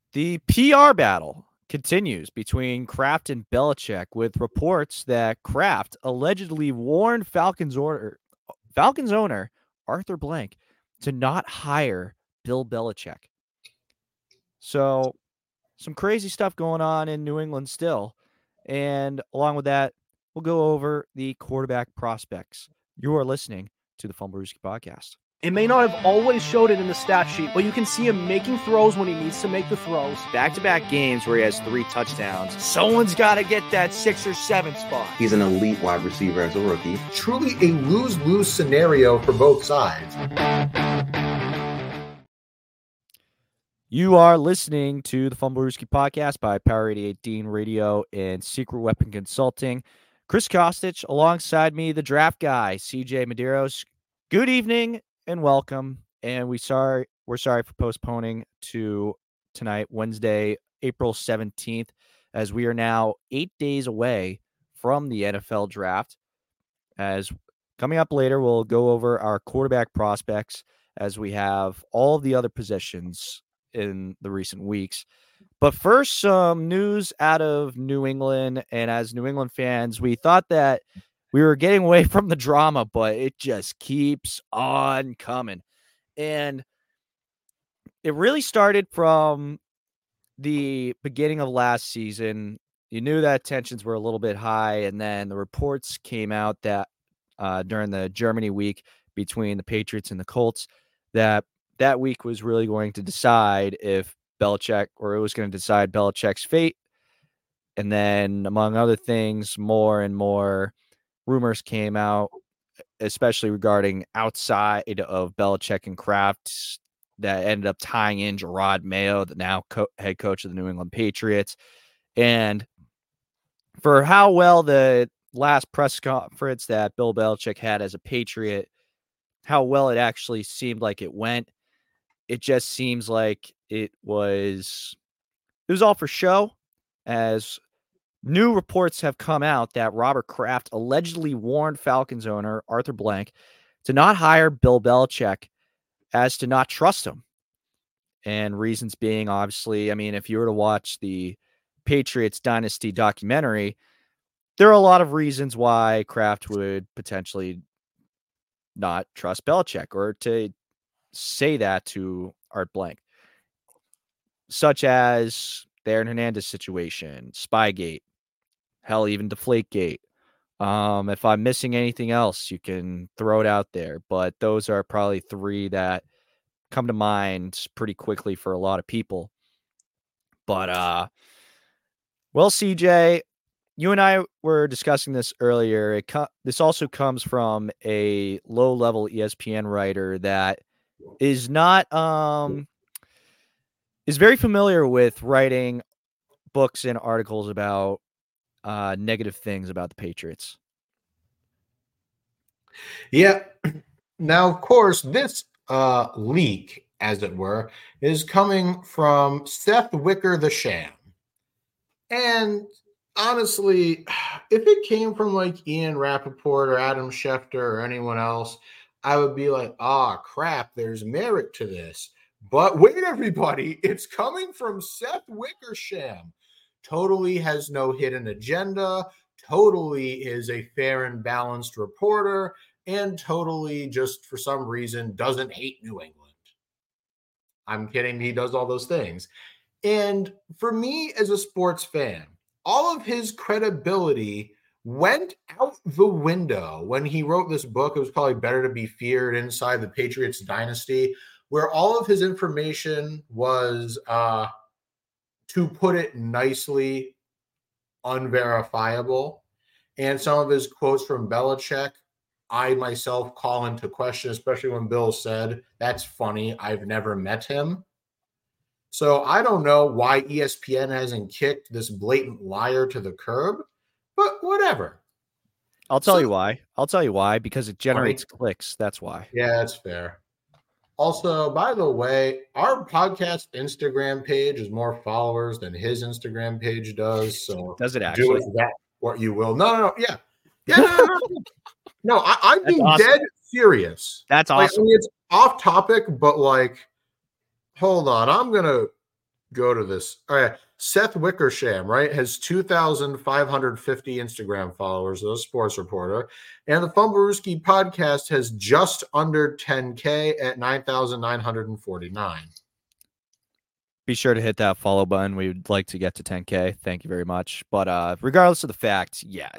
The PR battle continues between Kraft and Belichick, with reports that Kraft allegedly warned Falcons owner Arthur Blank to not hire Bill Belichick. So, some crazy stuff going on in New England still. And along with that, we'll go over the quarterback prospects. You are listening to the Fumblerooski podcast. It may not have always showed it in the stat sheet, but you can see him making throws when he needs to make the throws. Back-to-back games where he has 3 touchdowns. Someone's got to get that 6 or 7 spot. He's an elite wide receiver as a rookie. Truly a lose-lose scenario for both sides. You are listening to the Fumblerooski podcast by Power 88 Dean Radio and Secret Weapon Consulting. Chris Kostic alongside me, the draft guy, CJ Medeiros. Good evening and welcome. And we're sorry for postponing to tonight, Wednesday, April 17th, as we are now 8 days away from the NFL draft. As coming up later, we'll go over our quarterback prospects as we have all of the other positions in the recent weeks. But first, some news out of New England. And as New England fans, we thought that we were getting away from the drama, but it just keeps on coming. And it really started from the beginning of last season. You knew that tensions were a little bit high, and then the reports came out that during the Germany week between the Patriots and the Colts, that week was really going to decide if Belichick, or it was going to decide Belichick's fate. And then, among other things, more and more rumors came out, especially regarding outside of Belichick and Kraft, that ended up tying in Gerard Mayo, the now head coach of the New England Patriots. And for how well the last press conference that Bill Belichick had as a Patriot, how well it actually seemed like it went, it just seems like it was all for show, as new reports have come out that Robert Kraft allegedly warned Falcons owner Arthur Blank to not hire Bill Belichick, as to not trust him. And reasons being, obviously, I mean, if you were to watch the Patriots Dynasty documentary, there are a lot of reasons why Kraft would potentially not trust Belichick, or to say that to Art Blank, such as the Aaron Hernandez situation, Spygate, hell, even Deflategate. If I'm missing anything else, you can throw it out there, but those are probably 3 that come to mind pretty quickly for a lot of people. But, well, CJ, you and I were discussing this earlier. This also comes from a low-level ESPN writer that is not is very familiar with writing books and articles about negative things about the Patriots. Yeah. Now, of course, this leak, as it were, is coming from Seth Wicker the Sham. And honestly, if it came from like Ian Rappaport or Adam Schefter or anyone else, I would be like, crap, there's merit to this. But wait, everybody, it's coming from Seth Wickersham. Totally has no hidden agenda, totally is a fair and balanced reporter, and totally just for some reason doesn't hate New England. I'm kidding, he does all those things. And for me as a sports fan, all of his credibility went out the window when he wrote this book. It was probably Better to Be Feared Inside the Patriots Dynasty, where all of his information was, to put it nicely, unverifiable. And some of his quotes from Belichick, I myself call into question, especially when Bill said, "That's funny, I've never met him." So I don't know why ESPN hasn't kicked this blatant liar to the curb, but whatever. I'll tell you why, because it generates clicks. That's why. Yeah, that's fair. Also, by the way, our podcast Instagram page has more followers than his Instagram page does. So does it actually? Do with that what you will. No. Yeah. No, I'm being awesome. Dead serious. That's awesome. Like, I mean, it's off topic, but like, hold on. I'm going to go to this. All right. Seth Wickersham, right, has 2,550 Instagram followers, a sports reporter. And the Fumblerooski podcast has just under 10K at 9,949. Be sure to hit that follow button. We would like to get to 10K. Thank you very much. But regardless of the fact, yeah,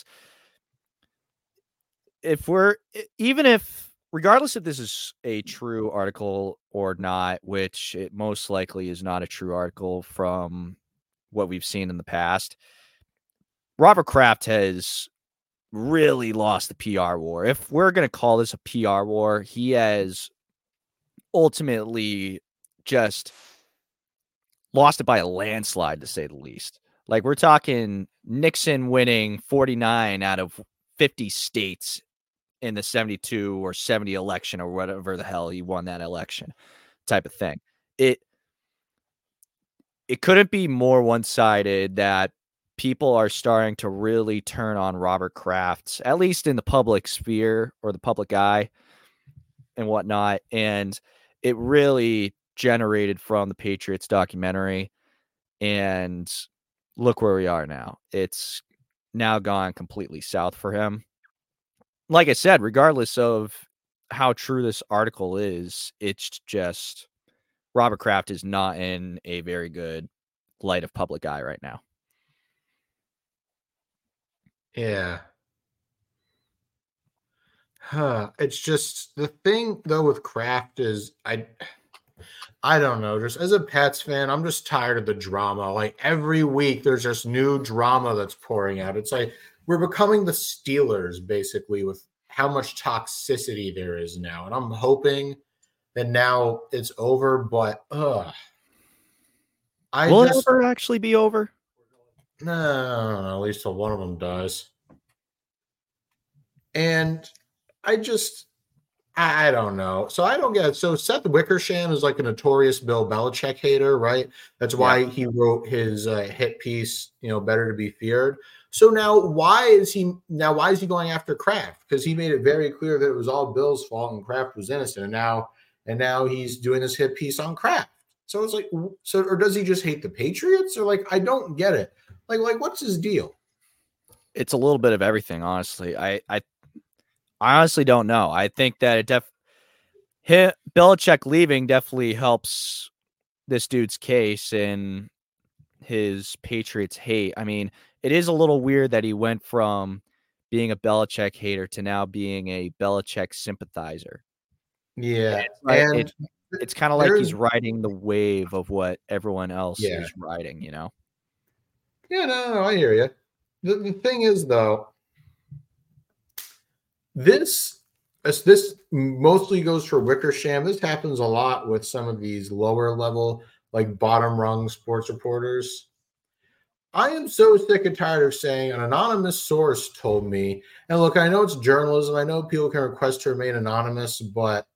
regardless if this is a true article or not, which it most likely is not a true article from what we've seen in the past, Robert Kraft has really lost the PR war. If we're going to call this a PR war, he has ultimately just lost it by a landslide, to say the least. Like, we're talking Nixon winning 49 out of 50 states in the 72 or 70 election or whatever the hell he won that election type of thing. It couldn't be more one-sided that people are starting to really turn on Robert Kraft, at least in the public sphere or the public eye and whatnot. And it really generated from the Patriots documentary. And look where we are now. It's now gone completely south for him. Like I said, regardless of how true this article is, it's just Robert Kraft is not in a very good light of public eye right now. Yeah. It's just the thing though with Kraft is I don't know. Just as a Pats fan, I'm just tired of the drama. Like every week, there's just new drama that's pouring out. It's like we're becoming the Steelers basically with how much toxicity there is now. And I'm hoping that now it's over. But will it ever actually be over? No, at least till one of them dies. And I don't know. So I don't get it. So Seth Wickersham is like a notorious Bill Belichick hater, right? That's why he wrote his hit piece, Better to Be Feared. So now why is he going after Kraft? Because he made it very clear that it was all Bill's fault and Kraft was innocent. And now he's doing this hit piece on Kraft. So it's like, or does he just hate the Patriots? Or like, I don't get it. Like what's his deal? It's a little bit of everything, honestly. I honestly don't know. I think that Belichick leaving definitely helps this dude's case and his Patriots hate. I mean, it is a little weird that he went from being a Belichick hater to now being a Belichick sympathizer. Yeah. It's kind of like he's riding the wave of what everyone else is riding, Yeah, no, I hear you. The thing is, though, this mostly goes for Wickersham. This happens a lot with some of these lower level, like bottom rung sports reporters. I am so sick and tired of saying an anonymous source told me. And look, I know it's journalism. I know people can request to remain anonymous, but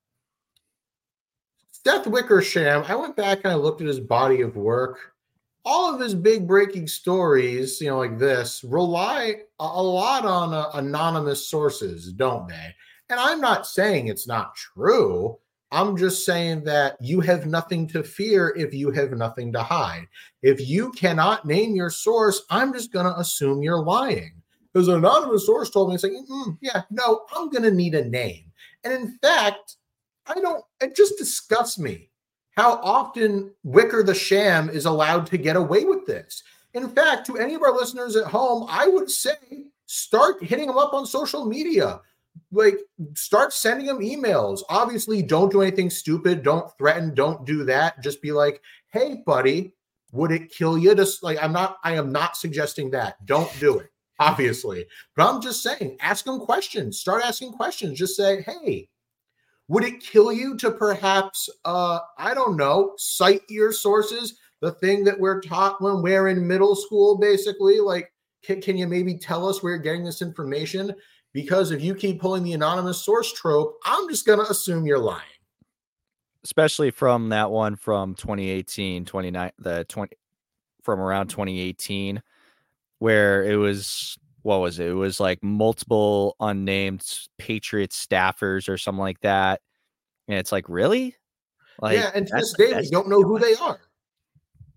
Seth Wickersham, I went back and I looked at his body of work. All of his big breaking stories, like this, rely a lot on anonymous sources, don't they? And I'm not saying it's not true. I'm just saying that you have nothing to fear if you have nothing to hide. If you cannot name your source, I'm just going to assume you're lying. Because an anonymous source told me, it's like, I'm going to need a name. And in fact, it just disgusts me how often Wicker the Sham is allowed to get away with this. In fact, to any of our listeners at home, I would say start hitting them up on social media. Like, start sending them emails. Obviously, don't do anything stupid. Don't threaten. Don't do that. Just be like, hey, buddy, would it kill you? I am not suggesting that. Don't do it, obviously. But I'm just saying, ask them questions. Start asking questions. Just say, hey, would it kill you to perhaps, cite your sources? The thing that we're taught when we're in middle school, basically, like, can you maybe tell us where you're getting this information? Because if you keep pulling the anonymous source trope, I'm just going to assume you're lying. Especially from that one from 2018, from around 2018, where it was, what was it? It was like multiple unnamed Patriots staffers or something like that. And it's like, really? And to this day, we don't know who they are.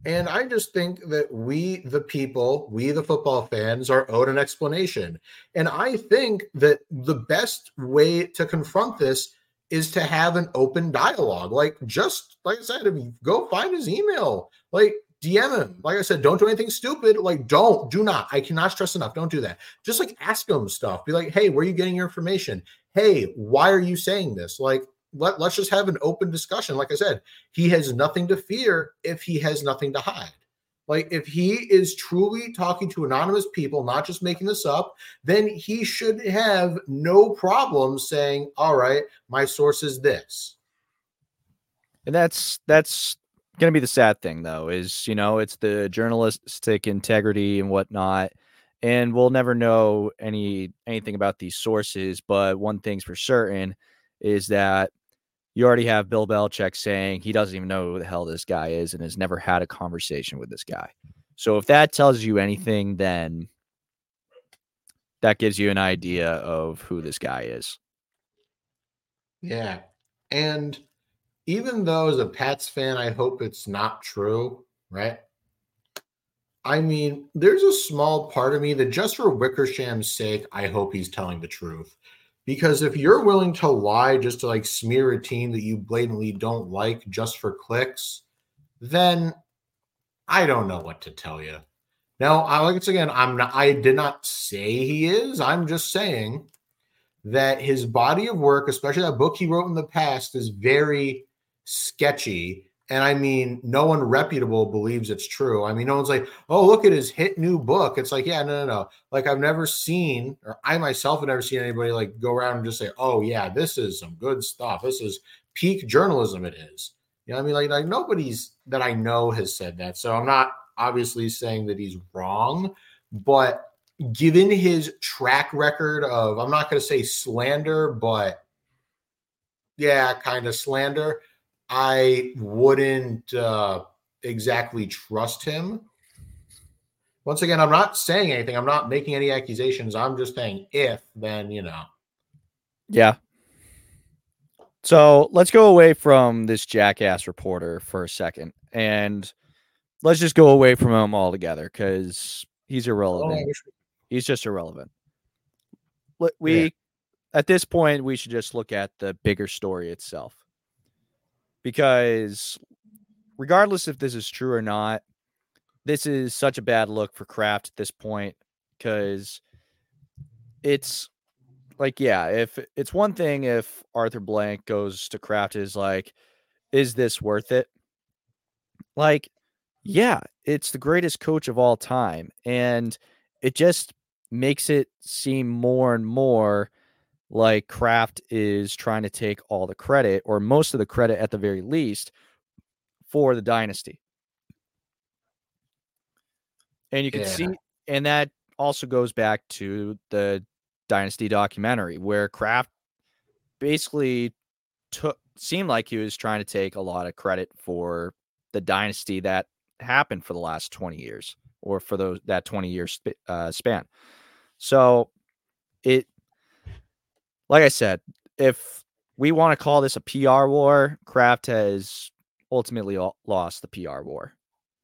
And I just think that we, the people, we, the football fans, are owed an explanation. And I think that the best way to confront this is to have an open dialogue. Like, just like I said, if you go find his email, like DM him. Like I said, don't do anything stupid. Like, do not. I cannot stress enough. Don't do that. Just like ask him stuff. Be like, hey, where are you getting your information? Hey, why are you saying this? Like, let's just have an open discussion. Like I said, he has nothing to fear if he has nothing to hide. Like, if he is truly talking to anonymous people, not just making this up, then he should have no problem saying, all right, my source is this. And that's going to be the sad thing, though, is, it's the journalistic integrity and whatnot. And we'll never know anything about these sources. But one thing's for certain is that you already have Bill Belichick saying he doesn't even know who the hell this guy is and has never had a conversation with this guy. So if that tells you anything, then that gives you an idea of who this guy is. Yeah. And even though as a Pats fan, I hope it's not true, right? I mean, there's a small part of me that just for Wickersham's sake, I hope he's telling the truth. Because if you're willing to lie just to like smear a team that you blatantly don't like just for clicks, then I don't know what to tell you. Now, once again, I did not say he is. I'm just saying that his body of work, especially that book he wrote in the past, is very sketchy. And I mean, no one reputable believes it's true. I mean, no one's like, oh, look at his hit new book. It's like, yeah, no. Like, I've never seen, or I myself have never seen anybody like go around and just say, oh, yeah, this is some good stuff. This is peak journalism. It is. You know what I mean? Like nobody's that I know has said that. So I'm not obviously saying that he's wrong, but given his track record of, I'm not going to say slander, but yeah, kind of slander, I wouldn't exactly trust him. Once again, I'm not saying anything. I'm not making any accusations. I'm just saying if, then, Yeah. So let's go away from this jackass reporter for a second. And let's just go away from him altogether because he's irrelevant. He's just irrelevant. At this point, we should just look at the bigger story itself. Because regardless if this is true or not, this is such a bad look for Kraft at this point because it's like, yeah, if it's one thing if Arthur Blank goes to Kraft is like, is this worth it? Like, yeah, it's the greatest coach of all time. And it just makes it seem more and more like Kraft is trying to take all the credit, or most of the credit at the very least, for the dynasty. And you can see, and that also goes back to the Dynasty documentary where Kraft basically seemed like he was trying to take a lot of credit for the dynasty that happened for the last 20 years or for that 20-year span. So like I said, if we want to call this a PR war, Kraft has ultimately lost the PR war.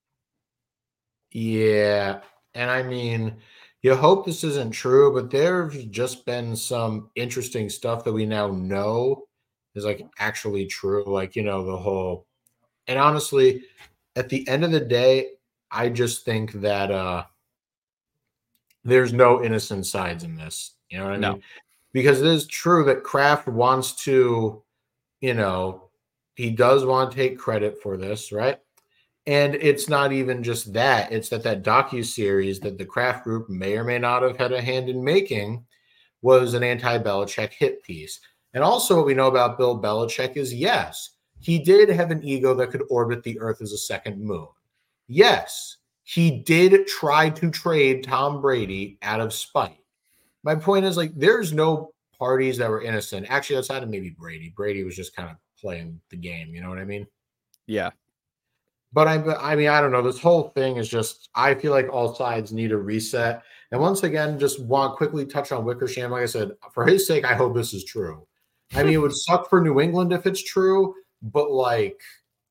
Yeah. And I mean, you hope this isn't true, but there's just been some interesting stuff that we now know is like actually true. Like, the whole, and honestly, at the end of the day, I just think that there's no innocent sides in this. You know what I mean? Because it is true that Kraft wants to, he does want to take credit for this, right? And it's not even just that. It's that docuseries that the Kraft Group may or may not have had a hand in making was an anti-Belichick hit piece. And also what we know about Bill Belichick is, yes, he did have an ego that could orbit the earth as a second moon. Yes, he did try to trade Tom Brady out of spite. My point is, like, there's no parties that were innocent. Actually, outside of maybe Brady. Brady was just kind of playing the game. You know what I mean? Yeah. But I mean, I don't know. This whole thing is just, I feel like all sides need a reset. And once again, just want to quickly touch on Wickersham. Like I said, for his sake, I hope this is true. I mean, it would suck for New England if it's true, but like,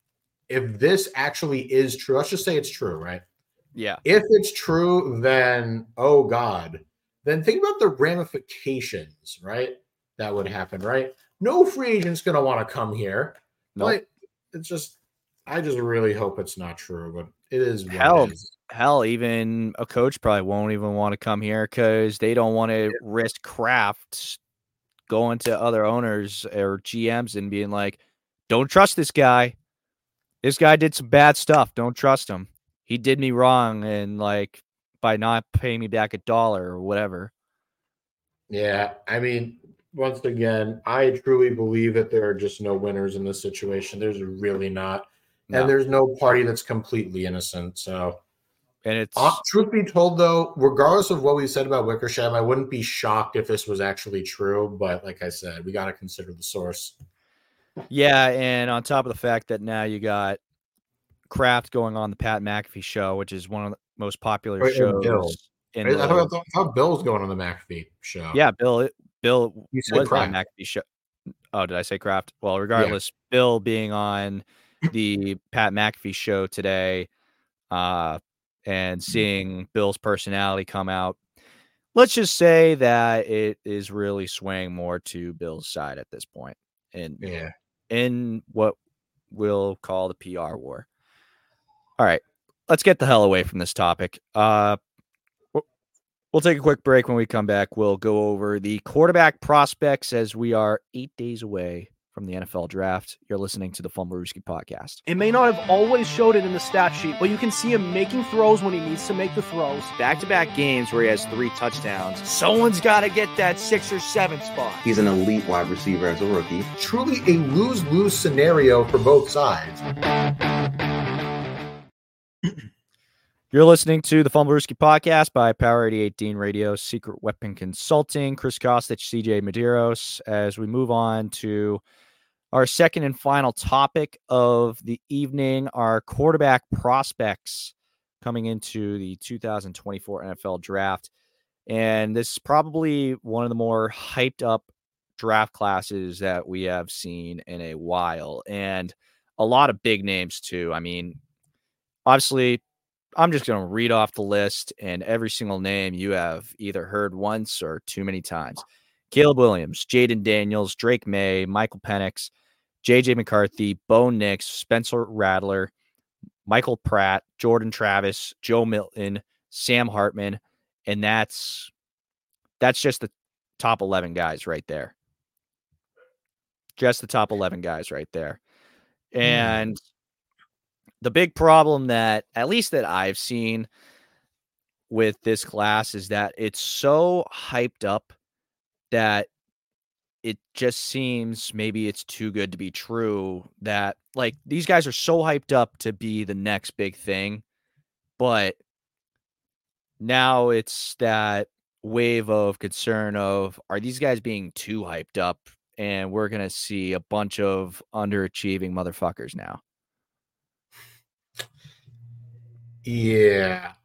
if this actually is true, let's just say it's true, right? Yeah. If it's true, then, oh God, then think about the ramifications, right? That would happen, right? No free agent's going to want to come here. Nope. But I just really hope it's not true, but it is what it is. Hell, even a coach probably won't even want to come here because they don't want to risk Kraft going to other owners or GMs and being like, don't trust this guy. This guy did some bad stuff. Don't trust him. He did me wrong and like by not paying me back $1 or whatever. Yeah, I mean, once again, I truly believe that there are just no winners in this situation. There's really not. No. And there's no party that's completely innocent. So, and it's truth be told, though, regardless of what we said about Wickersham, I wouldn't be shocked if this was actually true. But like I said, we got to consider the source. Yeah, and on top of the fact that now you got Kraft going on the Pat McAfee show, which is one of the most popular shows. I thought Bill was going on the McAfee show. Yeah, Bill you said was on McAfee show. Oh, did I say Kraft? Well, regardless, yeah. Bill being on the Pat McAfee show today, and seeing Bill's personality come out, let's just say that it is really swaying more to Bill's side at this point. And in what we'll call the PR war. All right, let's get the hell away from this topic. We'll take a quick break. When we come back, we'll go over the quarterback prospects as we are 8 days away from the NFL draft. You're listening to the Fumblerooski podcast. It may not have always showed it in the stat sheet, but you can see him making throws when he needs to make the throws. Back-to-back games where he has 3 touchdowns. Someone's got to get that 6 or 7 spot. He's an elite wide receiver as a rookie. Truly a lose-lose scenario for both sides. You're listening to the Fumblerooski podcast by Power 88 Dean Radio, Secret Weapon Consulting, Chris Kostich, CJ Medeiros, as we move on to our second and final topic of the evening, our quarterback prospects coming into the 2024 NFL draft. And this is probably one of the more hyped up draft classes that we have seen in a while. And a lot of big names too. I mean, obviously, I'm just going to read off the list, and every single name you have either heard once or too many times. Caleb Williams, Jaden Daniels, Drake May, Michael Penix, J.J. McCarthy, Bo Nix, Spencer Rattler, Michael Pratt, Jordan Travis, Joe Milton, Sam Hartman, and that's just the top 11 guys right there. Just the top 11 guys right there. And the big problem that, at least that I've seen with this class, is that it's so hyped up that it just seems maybe it's too good to be true, that like these guys are so hyped up to be the next big thing. But now it's that wave of concern of, are these guys being too hyped up? And we're going to see a bunch of underachieving motherfuckers now. Yeah.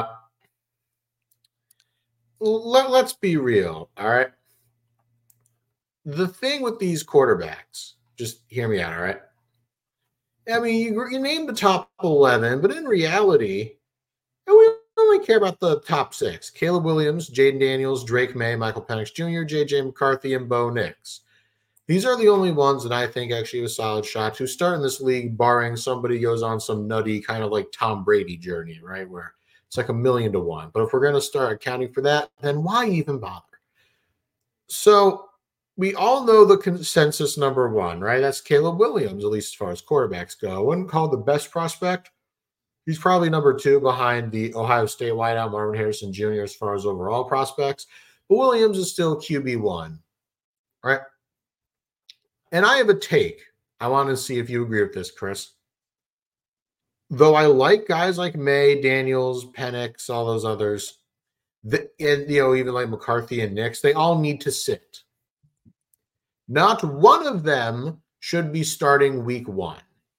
Let's be real. All right. The thing with these quarterbacks, just hear me out. All right. I mean, you name the top 11, but in reality, we only care about the top 6. Caleb Williams, Jaden Daniels, Drake May, Michael Penix Jr., J.J. McCarthy, and Bo Nix. These are the only ones that I think actually have a solid shot to start in this league, barring somebody goes on some nutty kind of like Tom Brady journey, right? Where it's like 1,000,000 to 1. But if we're going to start accounting for that, then why even bother? So we all know the consensus number 1, right? That's Caleb Williams, at least as far as quarterbacks go. I wouldn't call the best prospect. He's probably number 2 behind the Ohio State wideout Marvin Harrison Jr. as far as overall prospects. But Williams is still QB1, right? And I have a take. I want to see if you agree with this, Chris. Though I like guys like May, Daniels, Penix, all those others, even like McCarthy and Nix, they all need to sit. Not one of them should be starting week 1.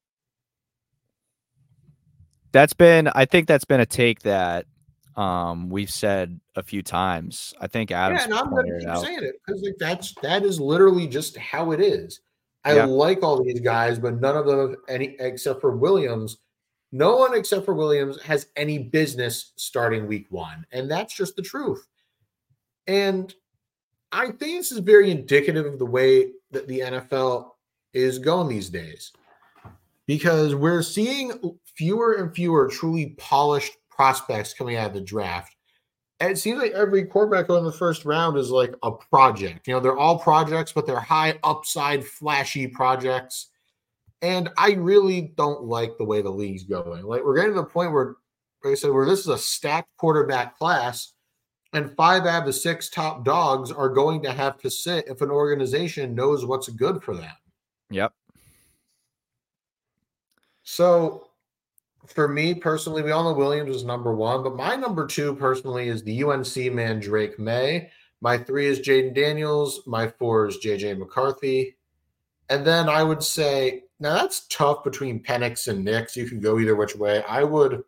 I think that's been a take that we've said a few times. I think Adam's and I'm going to keep saying it because that is literally just how it is. I Yeah. like all these guys, but none of them any except for Williams. No one except for Williams has any business starting week 1, and that's just the truth. And I think this is very indicative of the way that the NFL is going these days, because we're seeing fewer and fewer truly polished prospects coming out of the draft. And it seems like every quarterback going in the first round is like a project. They're all projects, but they're high upside, flashy projects. And I really don't like the way the league's going. Like, we're getting to the point where, like I said, where this is a stacked quarterback class, and 5 out of the 6 top dogs are going to have to sit if an organization knows what's good for them. Yep. So, for me personally, we all know Williams is number 1, but my number 2 personally is the UNC man, Drake May. My 3 is Jaden Daniels. My 4 is JJ McCarthy. And then I would say, now that's tough between Penix and Nix. You can go either which way. I would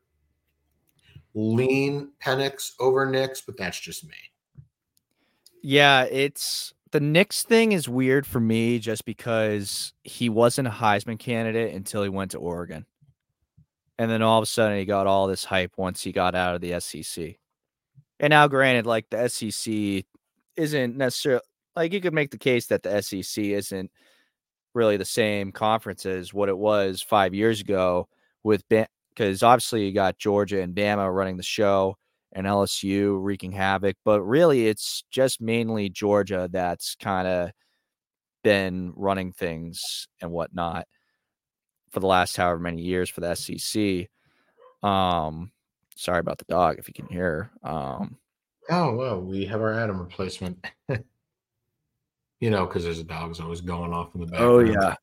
lean Penix over Nix, but that's just me. Yeah, it's the Knicks thing is weird for me just because he wasn't a Heisman candidate until he went to Oregon. And then all of a sudden he got all this hype once he got out of the SEC. And now granted, like the SEC isn't necessarily like you could make the case that the SEC isn't really the same conference as what it was 5 years ago with because obviously you got Georgia and Bama running the show and LSU wreaking havoc, but really it's just mainly Georgia that's kind of been running things and whatnot for the last however many years for the SEC. Sorry about the dog if you can hear. Oh, well, we have our Adam replacement. Because there's a dog's always going off in the background. Oh, yeah.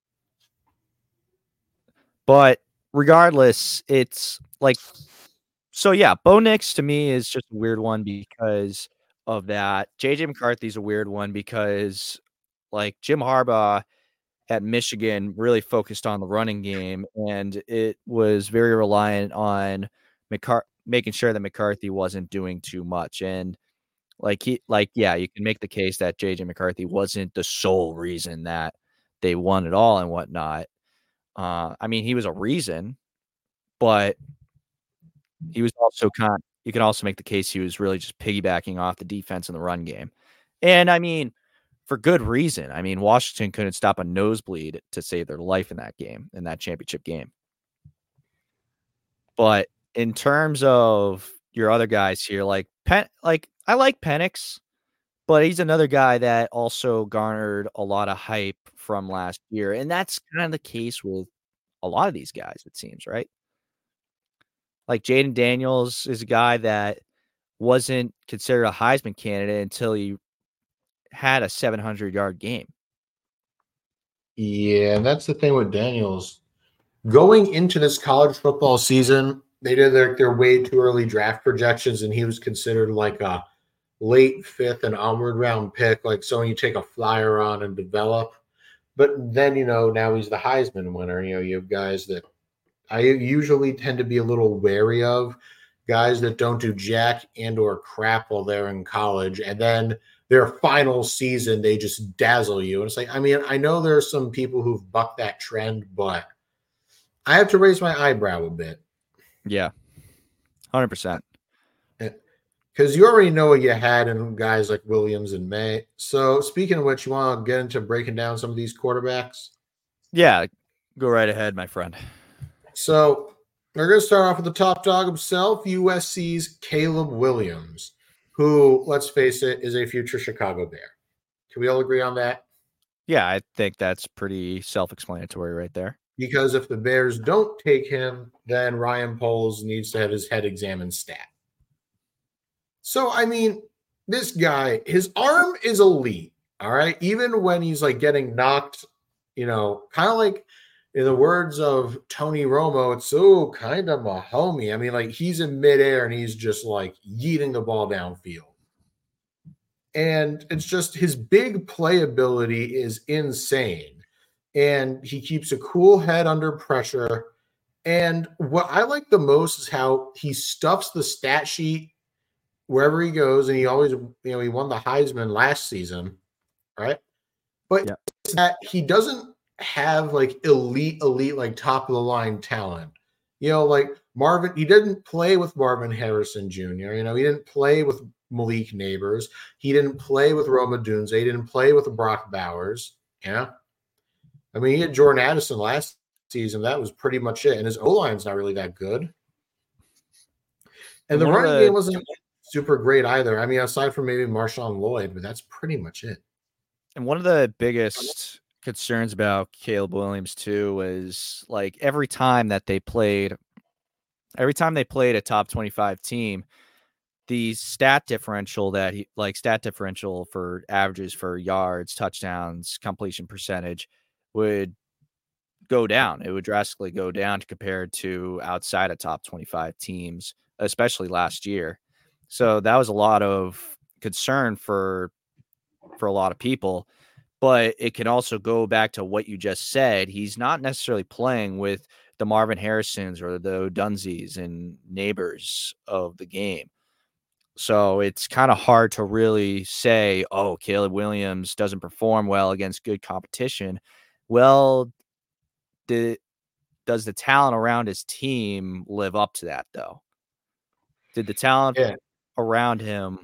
But regardless, it's like, so yeah, Bo Nix to me is just a weird one because of that. JJ McCarthy's a weird one because like Jim Harbaugh at Michigan really focused on the running game, and it was very reliant on making sure that McCarthy wasn't doing too much. And yeah, you can make the case that JJ McCarthy wasn't the sole reason that they won it all and whatnot. I mean, he was a reason, but he was also you can also make the case he was really just piggybacking off the defense in the run game. And I mean, for good reason. I mean, Washington couldn't stop a nosebleed to save their life in that game, in that championship game. But in terms of your other guys here, I like Penix, but he's another guy that also garnered a lot of hype from last year. And that's kind of the case with a lot of these guys, it seems, right? Like Jaden Daniels is a guy that wasn't considered a Heisman candidate until he had a 700-yard game. Yeah, and that's the thing with Daniels. Going into this college football season, they did their way too early draft projections, and he was considered like a late 5th and onward round pick, like someone you take a flyer on and develop. But then, now he's the Heisman winner. You have guys that I usually tend to be a little wary of, guys that don't do jack and or crap while they're in college, and then their final season, they just dazzle you. And it's like, I mean, I know there are some people who've bucked that trend, but I have to raise my eyebrow a bit. Yeah, 100%. Because you already know what you had in guys like Williams and May. So speaking of which, you want to get into breaking down some of these quarterbacks? Yeah, go right ahead, my friend. So we're going to start off with the top dog himself, USC's Caleb Williams, who, let's face it, is a future Chicago Bear. Can we all agree on that? Yeah, I think that's pretty self-explanatory right there. Because if the Bears don't take him, then Ryan Poles needs to have his head examined stat. So, I mean, this guy, his arm is elite, all right? Even when he's like getting knocked, kind of like in the words of Tony Romo, it's so kind of a homie. I mean, like he's in midair and he's just like yeeting the ball downfield. And it's just his big playability is insane. And he keeps a cool head under pressure. And what I like the most is how he stuffs the stat sheet wherever he goes. And he always, he won the Heisman last season, right? But that he doesn't have like elite, like top of the line talent. Like Marvin, he didn't play with Marvin Harrison Jr. He didn't play with Malik Neighbors. He didn't play with Rome Odunze. He didn't play with Brock Bowers. Yeah. I mean, he had Jordan Addison last season. That was pretty much it. And his O-line's not really that good. And the running game wasn't super great either. I mean, aside from maybe Marshawn Lloyd, but that's pretty much it. And one of the biggest concerns about Caleb Williams too was like every time they played a top 25 team, the stat differential for averages for yards, touchdowns, completion percentage would go down. It would drastically go down compared to outside of top 25 teams, especially last year. So that was a lot of concern for a lot of people, but it can also go back to what you just said. He's not necessarily playing with the Marvin Harrisons or the Odunzes and Neighbors of the game. So it's kind of hard to really say, oh, Caleb Williams doesn't perform well against good competition. Well, does the talent around his team live up to that, though? Did the talent around him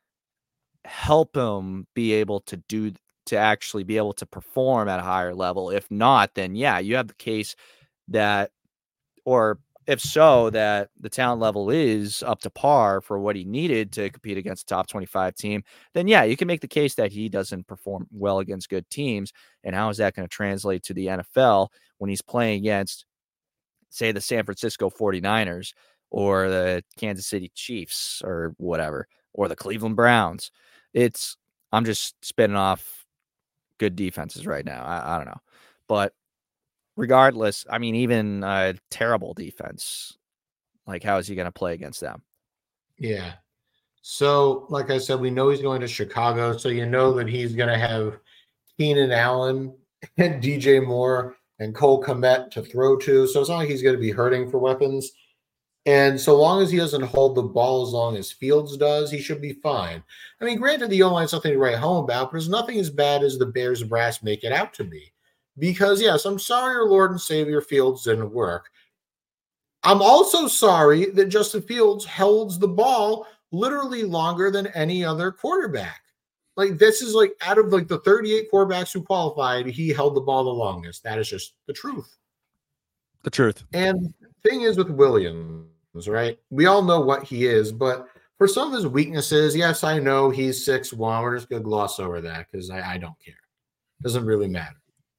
help him be able to actually be able to perform at a higher level? If not, then yeah, you have the case that, or if so, that the talent level is up to par for what he needed to compete against a top 25 team, then yeah, you can make the case that he doesn't perform well against good teams. And how is that going to translate to the NFL when he's playing against, say, the San Francisco 49ers or the Kansas City Chiefs or whatever, or the Cleveland Browns? I'm just spitting off good defenses right now. I don't know. But regardless, I mean, even a terrible defense, like how is he going to play against them? Yeah. So, like I said, we know he's going to Chicago. So you know that he's going to have Keenan Allen and DJ Moore and Cole Kmet to throw to. So it's not like he's going to be hurting for weapons. And so long as he doesn't hold the ball as long as Fields does, he should be fine. I mean, granted, the O-line is something to write home about, but there's nothing as bad as the Bears brass make it out to be. Because, yes, I'm sorry your Lord and Savior Fields didn't work. I'm also sorry that Justin Fields holds the ball literally longer than any other quarterback. Like, this is like out of like the 38 quarterbacks who qualified, he held the ball the longest. That is just the truth. The truth. And the thing is with Williams, right? We all know what he is, but for some of his weaknesses, yes, I know he's 6'1". We're just going to gloss over that because I don't care. Doesn't really matter.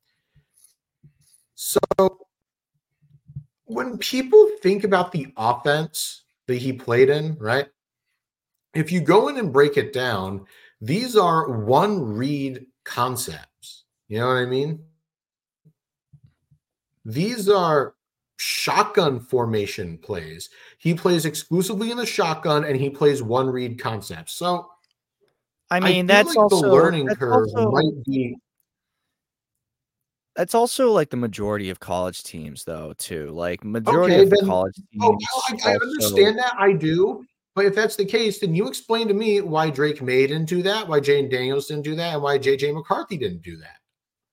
So when people think about the offense that he played in, right? If you go in and break it down, these are one-read concepts. You know what I mean? These are shotgun formation plays. He plays exclusively in the shotgun, and he plays one-read concepts. So, I mean, that's like also the learning curve might be. That's also like the majority of college teams, though, too. Like majority of the college teams. I understand that. I do. But if that's the case, then you explain to me why Drake May didn't do that, why Jane Daniels didn't do that, and why J.J. McCarthy didn't do that.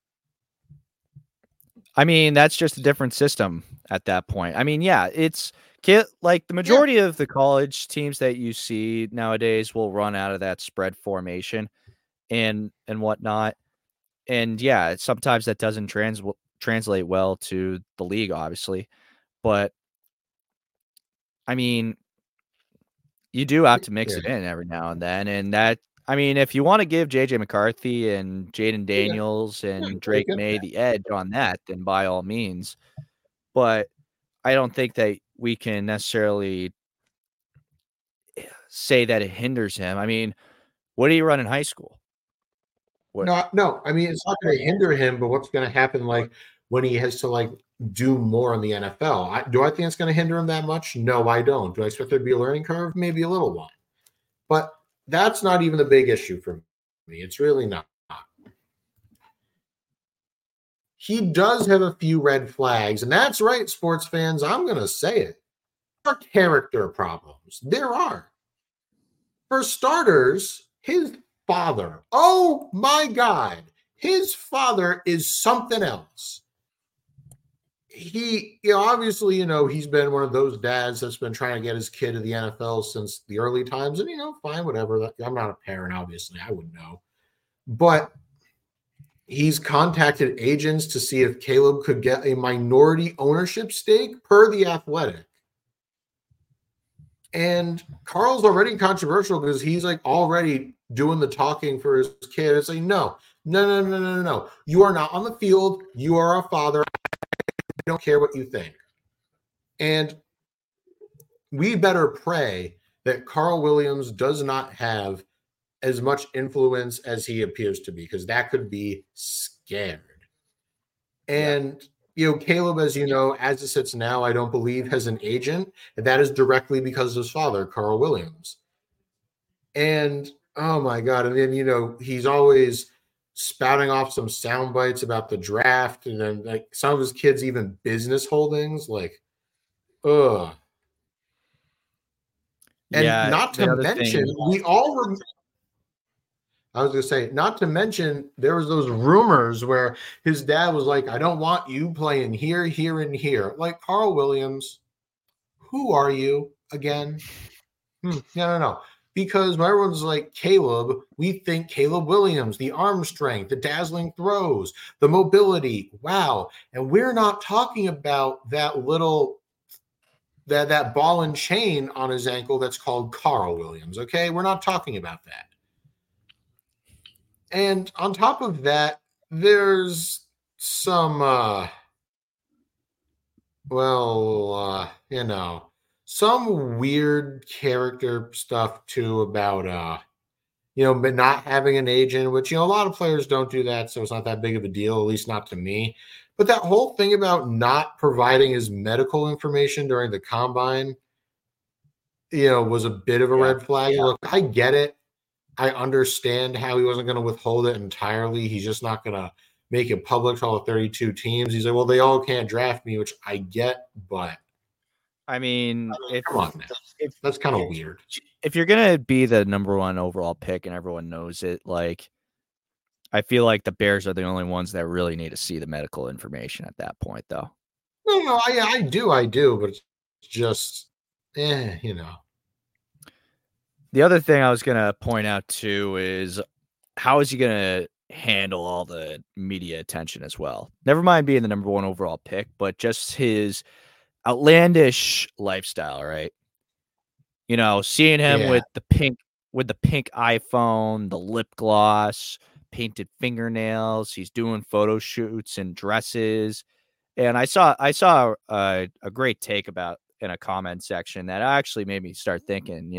I mean, that's just a different system at that point. I mean, yeah, it's like the majority of the college teams that you see nowadays will run out of that spread formation and whatnot. And yeah, sometimes that doesn't translate well to the league, obviously. But I mean, you do have to mix it in every now and then. And that, I mean, if you want to give JJ McCarthy and Jaden Daniels and Drake May the edge on that, then by all means. But I don't think that we can necessarily say that it hinders him. I mean, what did he run in high school? No. I mean, it's not going to hinder him, but what's going to happen, like, when he has to, like, do more in the NFL? Do I think it's going to hinder him that much? No, I don't. Do I expect there to be a learning curve? Maybe a little one. But that's not even the big issue for me. It's really not. He does have a few red flags, and that's right, sports fans. I'm going to say it. There are character problems. There are. For starters, his father. Oh, my God. His father is something else. He, obviously, he's been one of those dads that's been trying to get his kid to the NFL since the early times. And, fine, whatever. I'm not a parent, obviously. I wouldn't know. But he's contacted agents to see if Caleb could get a minority ownership stake per The Athletic. And Carl's already controversial because he's like already doing the talking for his kid. It's like, no. You are not on the field. You are a father. I don't care what you think. And we better pray that Carl Williams does not have as much influence as he appears to be, because that could be scared. And Caleb, as you know, as it sits now, I don't believe has an agent, and that is directly because of his father, Carl Williams. And oh my God, and then he's always spouting off some sound bites about the draft, and then like some of his kids even business holdings, like, ugh. And not to mention, I was going to say, not to mention, there was those rumors where his dad was like, I don't want you playing here, here, and here. Like, Carl Williams, who are you again? No. Because when everyone's like, Caleb, we think Caleb Williams, the arm strength, the dazzling throws, the mobility. Wow. And we're not talking about that little, that ball and chain on his ankle that's called Carl Williams, okay? We're not talking about that. And on top of that, there's some, some weird character stuff too about, but not having an agent, which, a lot of players don't do that. So it's not that big of a deal, at least not to me. But that whole thing about not providing his medical information during the combine, was a bit of a red flag. Yeah. Look, I get it. I understand how he wasn't going to withhold it entirely. He's just not going to make it public to all the 32 teams. He's like, well, they all can't draft me, which I get, but I mean, come on, man. That's kind of weird. If you're going to be the number one overall pick and everyone knows it, like, I feel like the Bears are the only ones that really need to see the medical information at that point, though. No, I do, but it's just, The other thing I was going to point out, too, is how is he going to handle all the media attention as well? Never mind being the number one overall pick, but just his outlandish lifestyle, right? Seeing him with the pink iPhone, the lip gloss, painted fingernails. He's doing photo shoots and dresses. And I saw a great take about in a comment section that actually made me start thinking,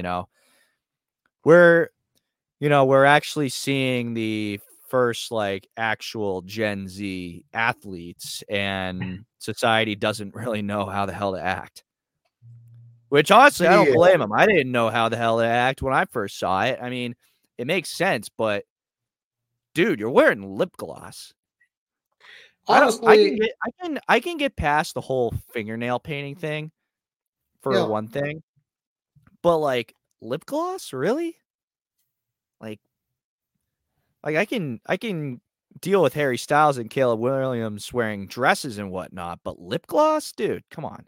we're actually seeing the first like actual Gen Z athletes, and society doesn't really know how the hell to act. Which honestly, I don't blame him. I didn't know how the hell to act when I first saw it. I mean, it makes sense, but dude, you're wearing lip gloss. Honestly, I can get past the whole fingernail painting thing for one thing, but like lip gloss, really? Like I can deal with Harry Styles and Caleb Williams wearing dresses and whatnot, but lip gloss, dude, come on.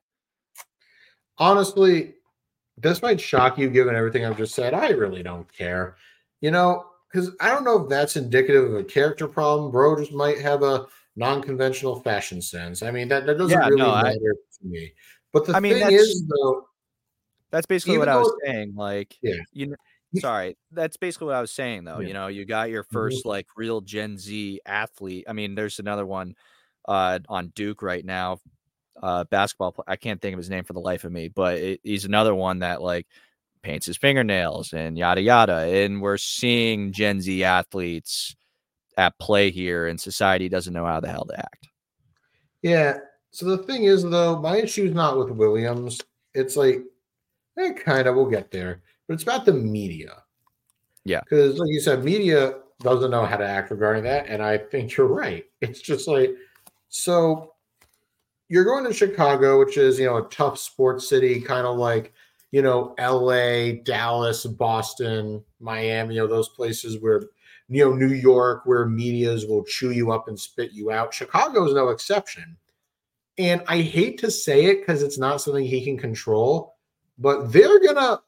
Honestly, this might shock you given everything I've just said. I really don't care, because I don't know if that's indicative of a character problem. Bro just might have a non-conventional fashion sense. I mean, that doesn't matter to me. But the thing is, though, that's basically what I was saying. Like, sorry, that's basically what I was saying, though. Yeah. You got your first like real Gen Z athlete. I mean, there's another one on Duke right now, basketball. I can't think of his name for the life of me, but he's another one that like paints his fingernails and yada yada. And we're seeing Gen Z athletes at play here, and society doesn't know how the hell to act. Yeah. So the thing is, though, my issue is not with Williams. It's like, we'll get there. But it's about the media. Yeah. Because, like you said, media doesn't know how to act regarding that. And I think you're right. It's just like, so you're going to Chicago, which is, a tough sports city, kind of like, LA, Dallas, Boston, Miami, those places where New York, where medias will chew you up and spit you out. Chicago is no exception. And I hate to say it because it's not something he can control, but they're gonna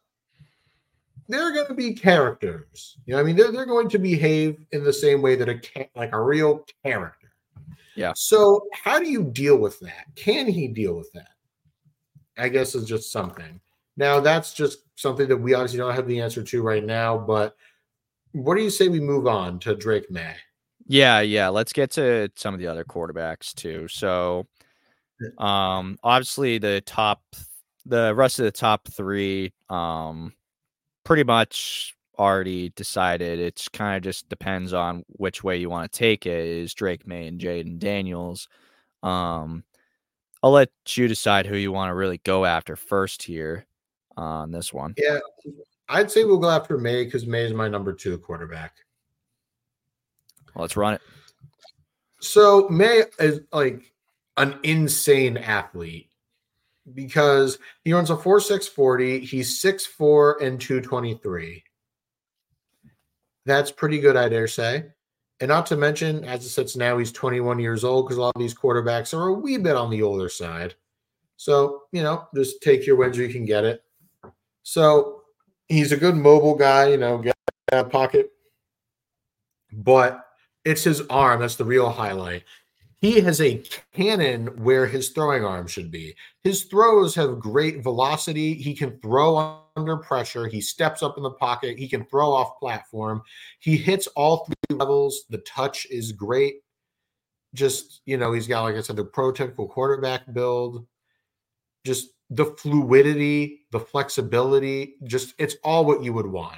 be characters. They're going to behave in the same way that a real character. Yeah. So how do you deal with that? Can he deal with that? I guess is just something. Now that's just something that we obviously don't have the answer to right now, but what do you say we move on to Drake Maye? Yeah. Let's get to some of the other quarterbacks too. So obviously the rest of the top three pretty much already decided. It's kind of just depends on which way you want to take it, is Drake Maye and Jayden Daniels. I'll let you decide who you want to really go after first here on this one. Yeah, I'd say we'll go after Maye because Maye is my number 2 quarterback. Let's run it. So Maye is like an insane athlete because he runs a 4.6 40. He's 6'4" and 223. That's pretty good, I dare say. And not to mention, as it sits now, he's 21 years old because a lot of these quarterbacks are a wee bit on the older side. So, just take your wins where you can get it. So he's a good mobile guy, get that pocket. But it's his arm that's the real highlight. He has a cannon where his throwing arm should be. His throws have great velocity. He can throw under pressure. He steps up in the pocket. He can throw off platform. He hits all 3 levels. The touch is great. Just, he's got, like I said, the prototypical quarterback build. Just the fluidity, the flexibility, it's all what you would want.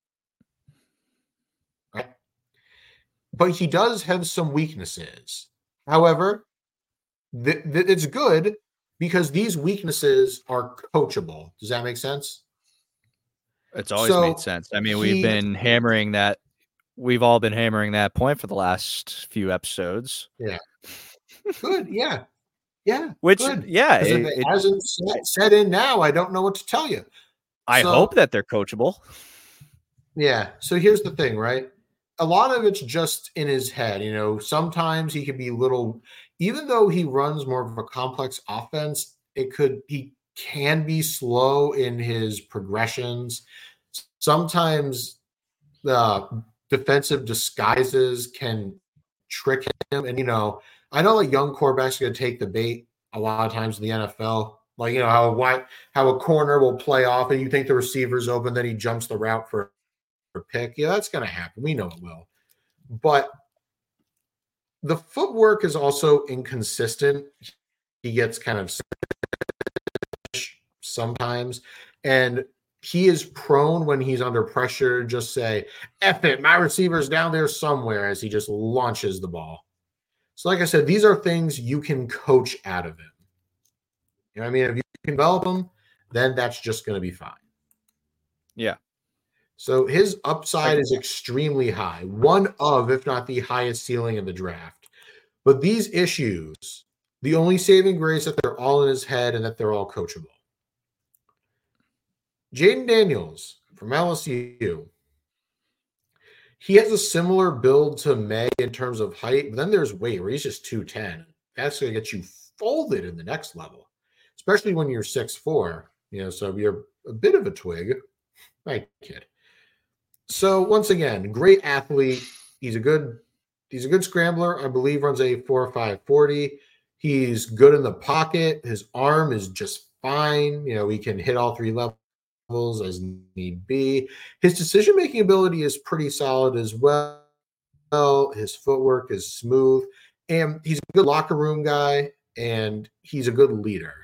Right? But he does have some weaknesses. However, it's good because these weaknesses are coachable. Does that make sense? It's always made sense. We've been hammering that. We've all been hammering that point for the last few episodes. Yeah. Good. Yeah. Yeah. Which, good. Yeah. If it hasn't set in now, I don't know what to tell you. I hope that they're coachable. Yeah. So here's the thing, right? A lot of it's just in his head. Sometimes he could be even though he runs more of a complex offense, he can be slow in his progressions. Sometimes the defensive disguises can trick him. And, I know young quarterbacks are going to take the bait a lot of times in the NFL. Like, how a corner will play off and you think the receiver's open, then he jumps the route for pick. Yeah, that's going to happen. We know it will. But the footwork is also inconsistent. He gets kind of sometimes. And he is prone when he's under pressure, just say, F it, my receiver's down there somewhere, as he just launches the ball. So like I said, these are things you can coach out of him. If you can develop them, then that's just going to be fine. Yeah. So his upside is extremely high, one of, if not the highest ceiling in the draft. But these issues, the only saving grace that they're all in his head and that they're all coachable. Jayden Daniels from LSU. He has a similar build to Maye in terms of height, but then there's weight where he's just 210. That's going to get you folded in the next level, especially when you're 6'4". So you're a bit of a twig. My kid. So once again, great athlete. He's a good scrambler. I believe runs a 4.5 40. He's good in the pocket. His arm is just fine. He can hit all 3 levels as need be. His decision-making ability is pretty solid as well. His footwork is smooth. And he's a good locker room guy, and he's a good leader.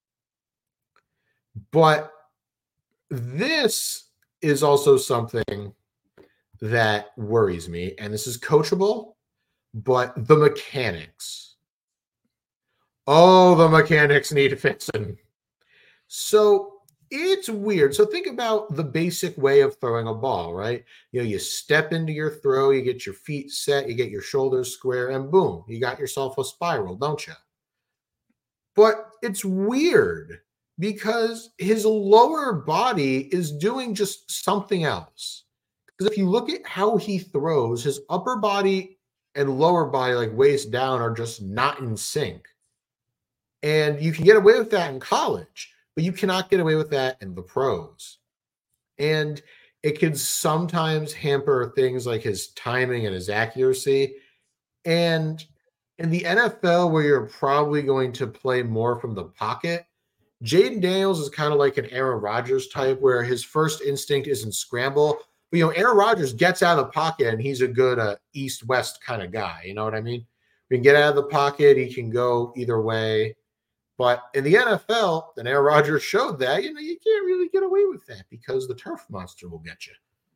But this is also something that worries me, and this is coachable, but the mechanics. Oh, the mechanics need fixing. So it's weird. So think about the basic way of throwing a ball, right? You step into your throw, you get your feet set, you get your shoulders square, and boom, you got yourself a spiral, don't you? But it's weird because his lower body is doing just something else. Because if you look at how he throws, his upper body and lower body, like waist down, are just not in sync. And you can get away with that in college, but you cannot get away with that in the pros. And it can sometimes hamper things like his timing and his accuracy. And in the NFL, where you're probably going to play more from the pocket, Jaden Daniels is kind of like an Aaron Rodgers type, where his first instinct isn't scramble. But, Aaron Rodgers gets out of the pocket, and he's a good east-west kind of guy. You know what I mean? He can get out of the pocket. He can go either way. But in the NFL, and Aaron Rodgers showed that, you can't really get away with that because the turf monster will get you.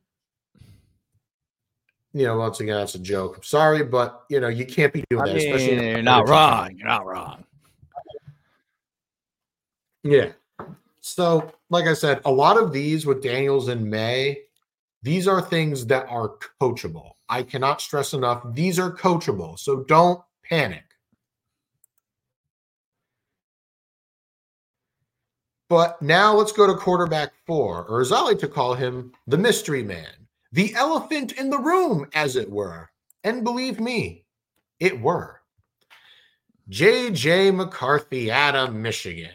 Once again, that's a joke. I'm sorry, but, you can't be doing that. Especially you're not wrong. You're not wrong. Yeah. So, like I said, a lot of these with Daniels and May, these are things that are coachable. I cannot stress enough. These are coachable. So don't panic. But now let's go to quarterback 4, or as I like to call him, the mystery man, the elephant in the room, as it were. And believe me, it were. J.J. McCarthy out of Michigan.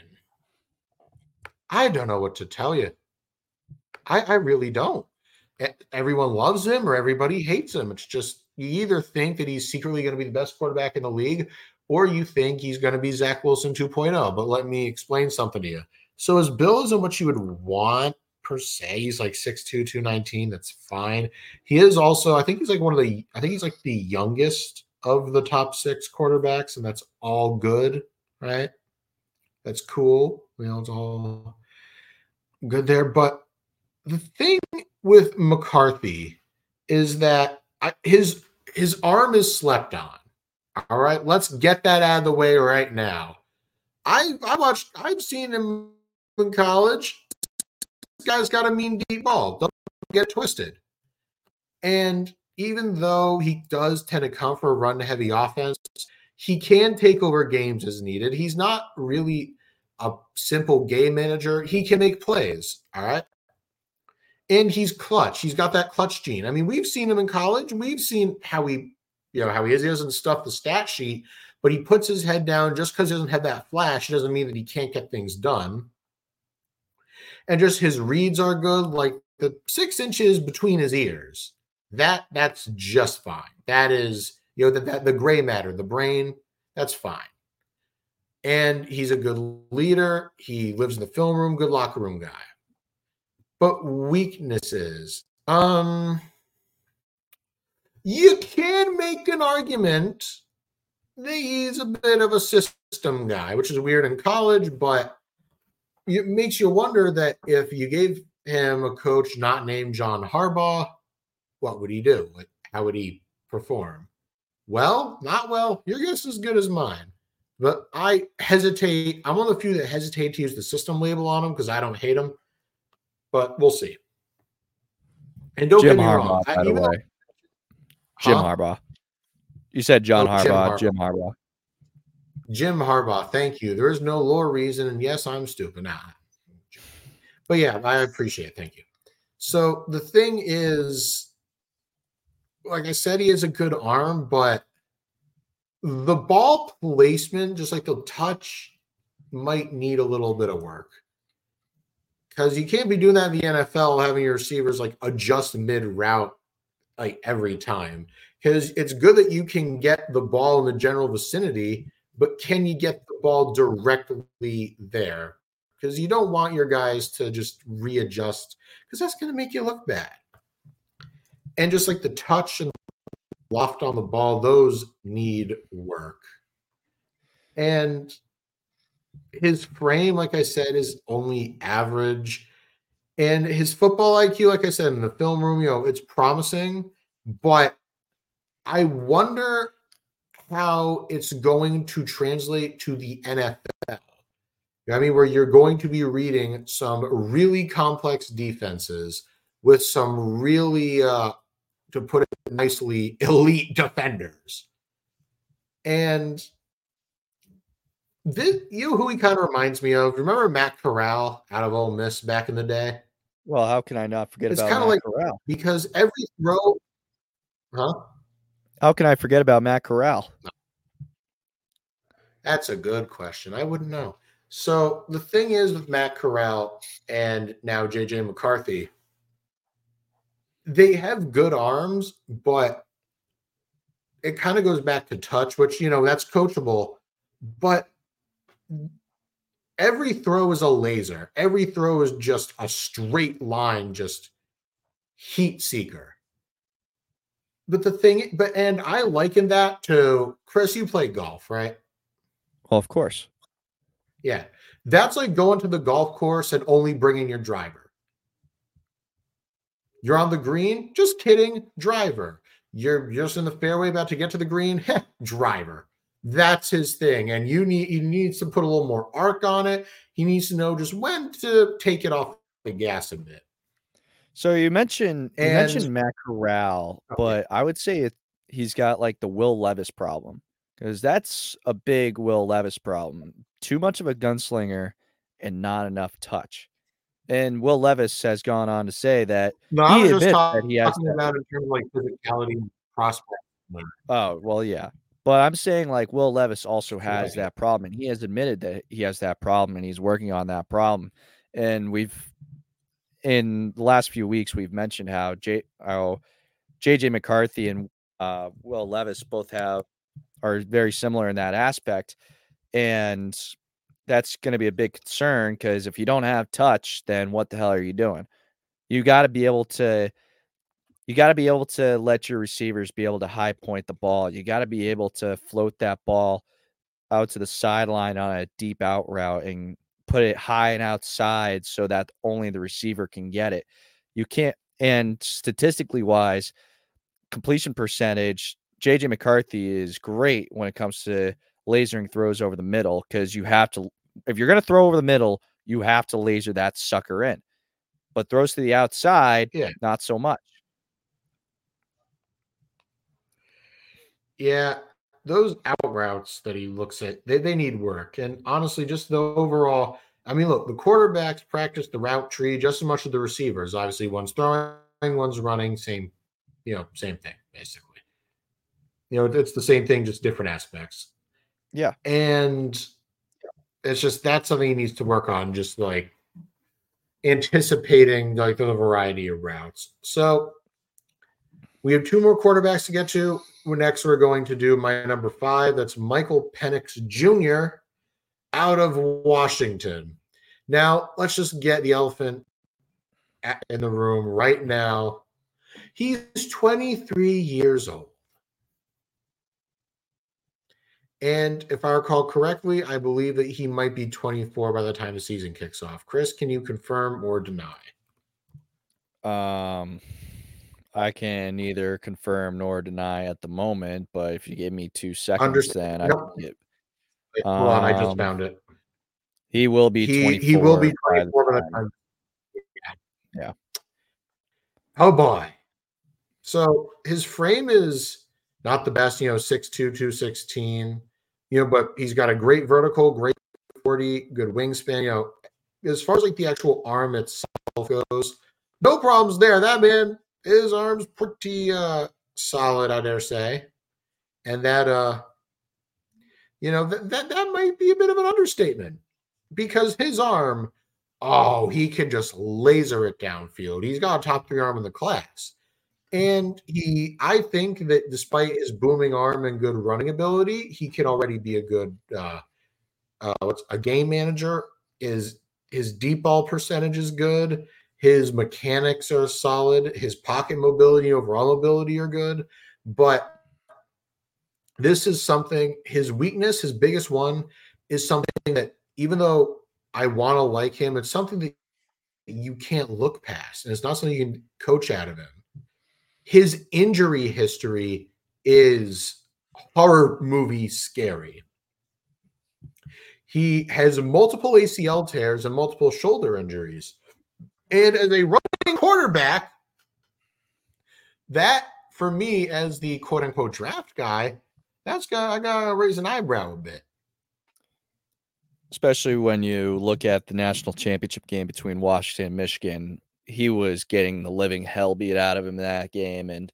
I don't know what to tell you. I really don't. Everyone loves him or everybody hates him. It's just you either think that he's secretly going to be the best quarterback in the league or you think he's going to be Zach Wilson 2.0. But let me explain something to you. So his build isn't what you would want per se. He's like 6'2", 219. That's fine. He is also, I think he's like the youngest of the top 6 quarterbacks, and that's all good, right? That's cool. It's all good there. But the thing with McCarthy is that his arm is slept on. All right, let's get that out of the way right now. I've seen him in college. This guy's got a mean deep ball. Don't get twisted. And even though he does tend to come for a run-heavy offense, he can take over games as needed. He's not really a simple game manager. He can make plays, all right? And he's clutch. He's got that clutch gene. I mean, we've seen him in college. We've seen how he is. He doesn't stuff the stat sheet, but he puts his head down. Just because he doesn't have that flash, it doesn't mean that he can't get things done. And just his reads are good. Like the 6 inches between his ears, that's just fine. That is, the gray matter, the brain, that's fine. And he's a good leader. He lives in the film room, good locker room guy. But weaknesses, you can make an argument that he's a bit of a system guy, which is weird in college, but it makes you wonder that if you gave him a coach not named John Harbaugh, what would he do? Like, how would he perform? Well, not well. Your guess is as good as mine. But I hesitate. I'm one of the few that hesitate to use the system label on him because I don't hate him. But we'll see. And don't Jim get me Harbaugh, wrong. by the way. Jim Harbaugh. You said John Harbaugh. Jim Harbaugh. Jim Harbaugh. Thank you. There is no lore reason. And yes, I'm stupid. Nah. But yeah, I appreciate it. Thank you. So the thing is, like I said, he has a good arm, but the ball placement, just like the touch, might need a little bit of work. Because you can't be doing that in the NFL, having your receivers like adjust mid-route like every time. Because it's good that you can get the ball in the general vicinity, but can you get the ball directly there? Because you don't want your guys to just readjust, because that's going to make you look bad. And just like the touch and loft on the ball, those need work. And his frame, like I said, is only average. And his football IQ, like I said, in the film room, it's promising. But I wonder how it's going to translate to the NFL. I mean, where you're going to be reading some really complex defenses with some really, to put it nicely, elite defenders. And this, who he kind of reminds me of? Remember Matt Corral out of Ole Miss back in the day? Well, how can I not forget It's about kind of Matt like Corral? because every throw, huh? How can I forget about Matt Corral? That's a good question. I wouldn't know. So the thing is with Matt Corral and now JJ McCarthy, they have good arms, but it kind of goes back to touch, which, that's coachable. But every throw is a laser. Every throw is just a straight line, just heat seeker. And I liken that to Chris, you play golf, right? Well, of course. Yeah. That's like going to the golf course and only bringing your driver. You're on the green? Just kidding, driver. You're just in the fairway about to get to the green? Driver. That's his thing. And he needs to put a little more arc on it. He needs to know just when to take it off the gas a bit. So you mentioned Matt Corral, but I would say he's got like the Will Levis problem, because that's a big Will Levis problem. Too much of a gunslinger and not enough touch. And Will Levis has gone on to say that I was he just admits that he has talking about in terms of like physicality and prospect. Oh, well, yeah. But I'm saying like Will Levis also has that problem, and he has admitted that he has that problem, and he's working on that problem. And in the last few weeks, we've mentioned how JJ McCarthy and Will Levis both are very similar in that aspect. And that's going to be a big concern, because if you don't have touch, then what the hell are you doing? You got to be able to let your receivers be able to high point the ball. You got to be able to float that ball out to the sideline on a deep out route and put it high and outside so that only the receiver can get it. You can't, and statistically wise, completion percentage, JJ McCarthy is great when it comes to lasering throws over the middle, because if you're going to throw over the middle, you have to laser that sucker in. But throws to the outside, not so much. Yeah, those out routes that he looks at, they need work. And honestly, just the overall, I mean, look, the quarterbacks practice the route tree just as much as the receivers. Obviously, one's throwing, one's running, same thing, basically. It's the same thing, just different aspects. Yeah. And it's just, that's something he needs to work on, just like anticipating like the variety of routes. So we have two more quarterbacks to get to. Next, we're going to do my number 5. That's Michael Penix Jr. out of Washington. Now, let's just get the elephant in the room right now. He's 23 years old. And if I recall correctly, I believe that he might be 24 by the time the season kicks off. Chris, can you confirm or deny? I can neither confirm nor deny at the moment, but if you give me 2 seconds, then I can get. Hold on, I just found it. He will be 24. He will be 24 by the time. Yeah. Oh boy. So his frame is not the best, 6'2", 216, but he's got a great vertical, great 40, good wingspan. As far as like the actual arm itself goes, no problems there. That man, his arm's pretty solid, I dare say. And that that might be a bit of an understatement, because his arm, he can just laser it downfield. He's got a top 3 arm in the class. And I think that despite his booming arm and good running ability, he can already be a good a game manager. His deep ball percentage is good. His mechanics are solid. His pocket mobility, overall mobility are good. But this is something, his weakness, his biggest one, is something that, even though I want to like him, it's something that you can't look past. And it's not something you can coach out of him. His injury history is horror movie scary. He has multiple ACL tears and multiple shoulder injuries. And as a running quarterback, that, for me, as the quote-unquote draft guy, I got to raise an eyebrow a bit. Especially when you look at the national championship game between Washington and Michigan. he was getting the living hell beat out of him in that game. And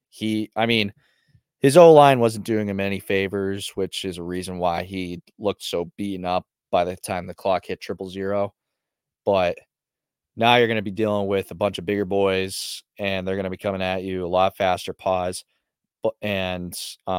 his O-line wasn't doing him any favors, which is a reason why he looked so beaten up by the time the clock hit 0-0. But now you're going to be dealing with a bunch of bigger boys, and they're going to be coming at you a lot faster pause. And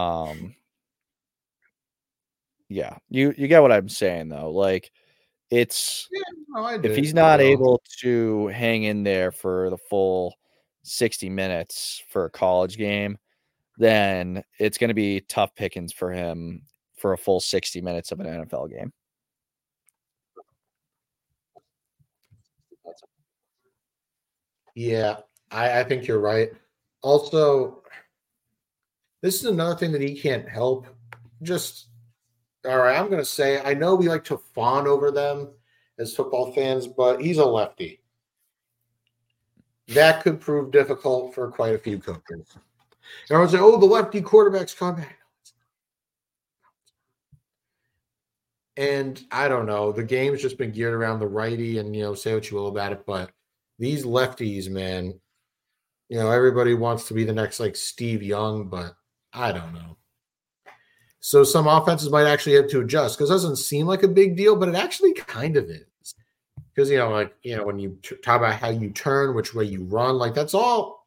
yeah, you get what I'm saying though. Like if he's not able to hang in there for the full 60 minutes for a college game, then it's going to be tough pickings for him for a full 60 minutes of an NFL game. Yeah, I think you're right. Also, this is another thing that he can't help. All right, I'm going to say, I know we like to fawn over them as football fans, but he's a lefty. That could prove difficult for quite a few coaches. Everyone say, oh, the lefty quarterback's coming back. And I don't know. The game's just been geared around the righty, and, say what you will about it, but these lefties, man, everybody wants to be the next, like, Steve Young, but I don't know. So some offenses might actually have to adjust because it doesn't seem like a big deal, but it actually kind of is. Because, when you talk about how you turn, which way you run, like that all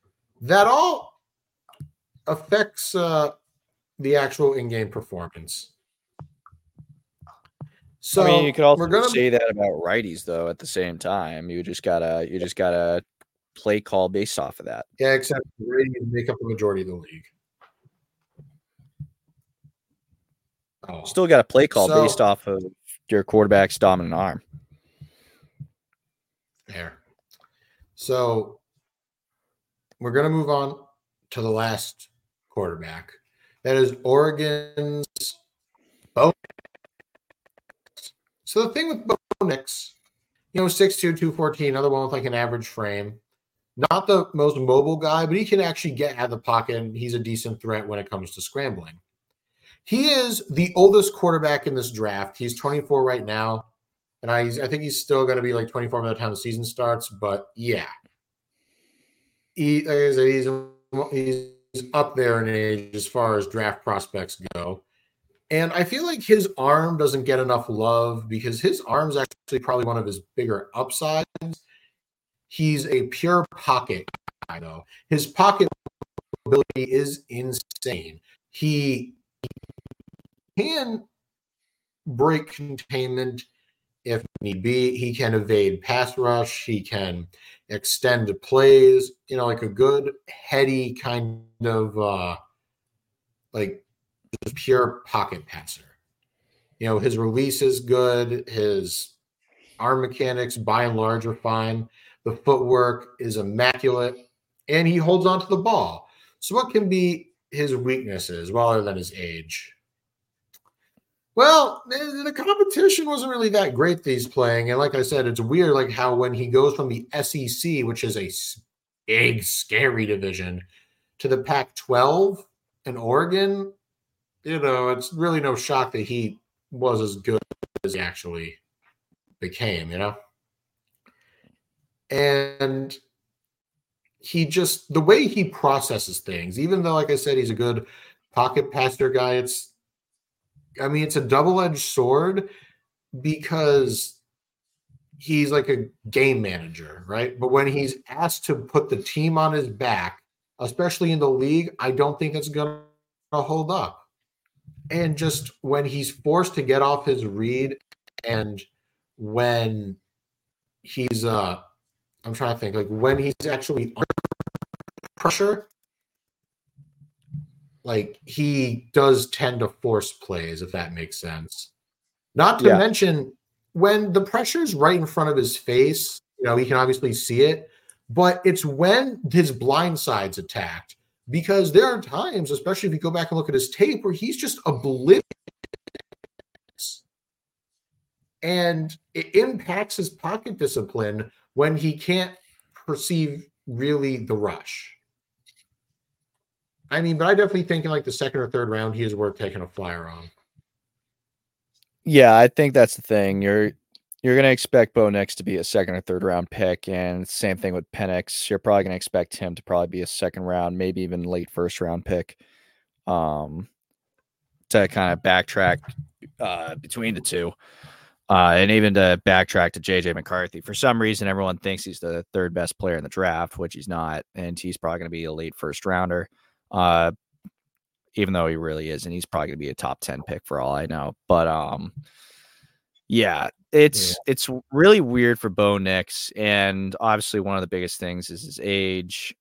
affects the actual in-game performance. So you could also say that about righties, though. At the same time, you just gotta play call based off of that. Yeah, except righties make up the majority of the league. Still got to play call based off of your quarterback's dominant arm. There. So we're going to move on to the last quarterback. That is Oregon's Bo Nix. So the thing with Bo Nix, 6'2", 214, another one with like an average frame. Not the most mobile guy, but he can actually get out of the pocket, and he's a decent threat when it comes to scrambling. He is the oldest quarterback in this draft. He's 24 right now, and I think he's still going to be like 24 by the time the season starts. But yeah, he's up there in age as far as draft prospects go. And I feel like his arm doesn't get enough love because his arm's actually probably one of his bigger upsides. He's a pure pocket guy, though. His pocket ability is insane. He can break containment if need be. He can evade pass rush. He can extend plays, like a good heady kind of like just pure pocket passer. His release is good. His arm mechanics by and large are fine. The footwork is immaculate, and he holds on to the ball. So what can be his weaknesses other than his age? Well, the competition wasn't really that great that he's playing. And like I said, it's weird like how when he goes from the SEC, which is a big, scary division, to the Pac-12 and Oregon, it's really no shock that he was as good as he actually became, And the way he processes things, even though, like I said, he's a good pocket passer guy, it's a double-edged sword because he's like a game manager, right? But when he's asked to put the team on his back, especially in the league, I don't think it's going to hold up. And just when he's forced to get off his read and when he's I'm trying to think, like when he's actually under pressure, like he does tend to force plays, if that makes sense. Not to mention when the pressure's right in front of his face, he can obviously see it, but it's when his blind side's attacked, because there are times, especially if you go back and look at his tape, where he's just oblivious. And it impacts his pocket discipline when he can't perceive really the rush. But I definitely think in like the second or third round, he is worth taking a flyer on. Yeah, I think that's the thing. You're going to expect Bo Nix to be a second or third round pick, and same thing with Penix. You're probably going to expect him to probably be a second round, maybe even late first round pick. To kind of backtrack between the two, and even to backtrack to JJ McCarthy. For some reason, everyone thinks he's the third best player in the draft, which he's not, and he's probably going to be a late first rounder. Even though he really isn't, he's probably going to be a top 10 pick for all I know. But yeah, it's really weird for Bo Nix, and obviously one of the biggest things is his age.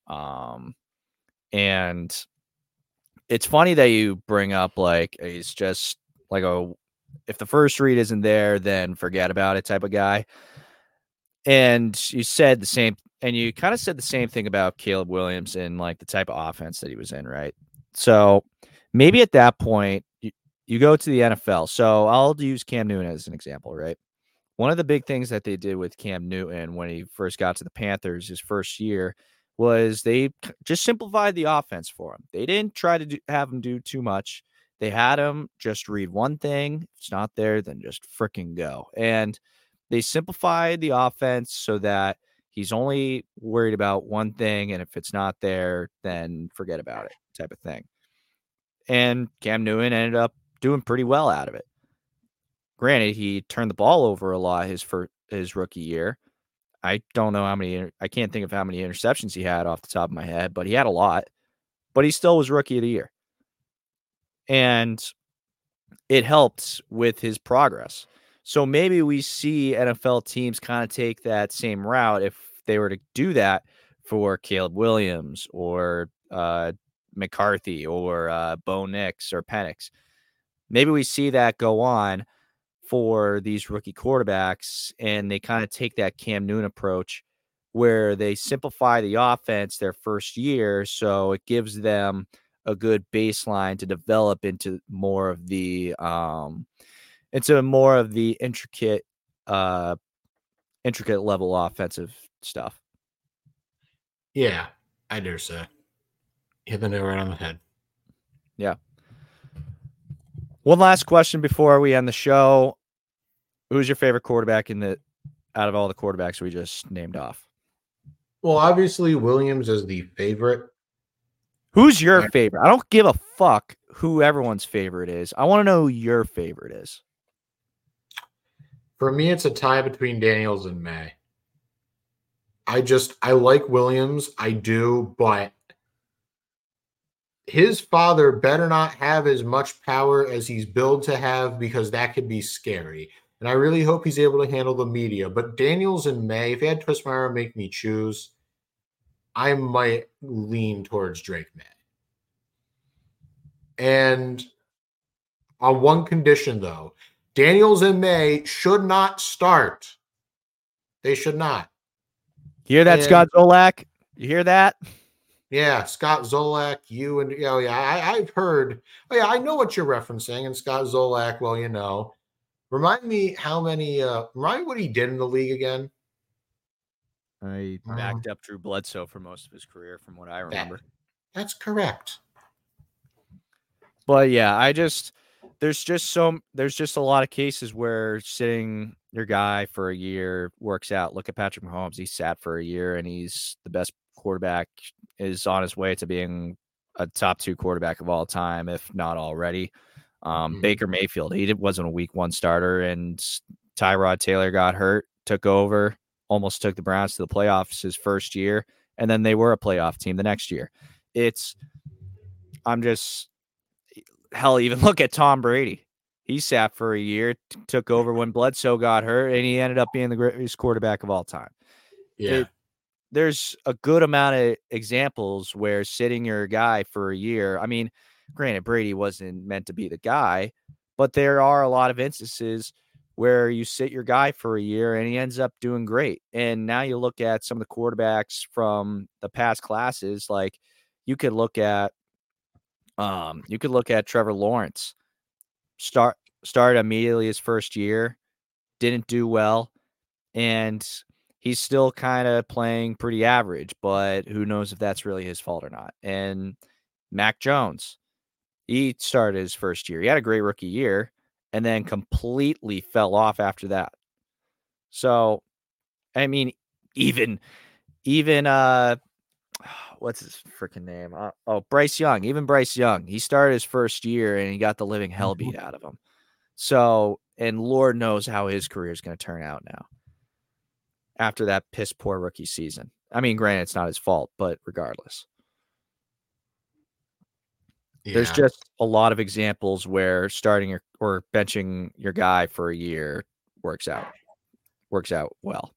And it's funny that you bring up like he's just like if the first read isn't there, then forget about it type of guy. And you said the same, and you kind of said the same thing about Caleb Williams and like the type of offense that he was in, right? So maybe at that point, you go to the NFL. So I'll use Cam Newton as an example, right? One of the big things that they did with Cam Newton when he first got to the Panthers his first year was they just simplified the offense for him. They didn't try to have him do too much. They had him just read one thing. If it's not there, then just freaking go. And they simplified the offense so that he's only worried about one thing. And if it's not there, then forget about it type of thing. And Cam Newton ended up doing pretty well out of it. Granted, he turned the ball over a lot his rookie year. I don't know how many. I can't think of how many interceptions he had off the top of my head, but he had a lot. But he still was rookie of the year. And it helped with his progress. So maybe we see NFL teams kind of take that same route if they were to do that for Caleb Williams or McCarthy or Bo Nix or Penix. Maybe we see that go on for these rookie quarterbacks, and they kind of take that Cam Newton approach where they simplify the offense their first year, so it gives them a good baseline to develop into more of the intricate level offensive stuff. Yeah, I dare say. Hit the nail right on the head. Yeah. One last question before we end the show. Who's your favorite quarterback out of all the quarterbacks we just named off? Well, obviously Williams is the favorite. Who's your favorite? I don't give a fuck who everyone's favorite is. I want to know who your favorite is. For me, it's a tie between Daniels and May. I like Williams. I do, but his father better not have as much power as he's billed to have, because that could be scary. And I really hope he's able to handle the media. But Daniels and May, if you had to twist my arm and make me choose, I might lean towards Drake May. And on one condition, though, Daniels and May should not start. They should not. Hear that, Scott Zolak? You hear that? Yeah, Scott Zolak, I've heard. Oh, yeah, I know what you're referencing. And Scott Zolak, well, you know. Remind me remind me what he did in the league again. I backed up Drew Bledsoe for most of his career, from what I remember. That's correct. But yeah, there's just a lot of cases where sitting your guy for a year works out. Look at Patrick Mahomes. He sat for a year and he's the best quarterback, is on his way to being a top 2 quarterback of all time, if not already. Baker Mayfield, he wasn't a week 1 starter, and Tyrod Taylor got hurt, took over, almost took the Browns to the playoffs his first year, and then they were a playoff team the next year. Hell, even look at Tom Brady. He sat for a year, took over when Bledsoe got hurt, and he ended up being the greatest quarterback of all time. Yeah. There's a good amount of examples where sitting your guy for a year, I mean, granted, Brady wasn't meant to be the guy, but there are a lot of instances where you sit your guy for a year and he ends up doing great. And now you look at some of the quarterbacks from the past classes, like you could look at Trevor Lawrence. Started immediately his first year, didn't do well, and he's still kind of playing pretty average, but who knows if that's really his fault or not. And Mac Jones, he started his first year. He had a great rookie year and then completely fell off after that. So, I mean, even what's his freaking name? Bryce Young. Even Bryce Young. He started his first year and he got the living hell beat out of him. So, and Lord knows how his career is going to turn out now after that piss poor rookie season. I mean, granted, it's not his fault, but regardless. Yeah. There's just a lot of examples where starting or benching your guy for a year works out well.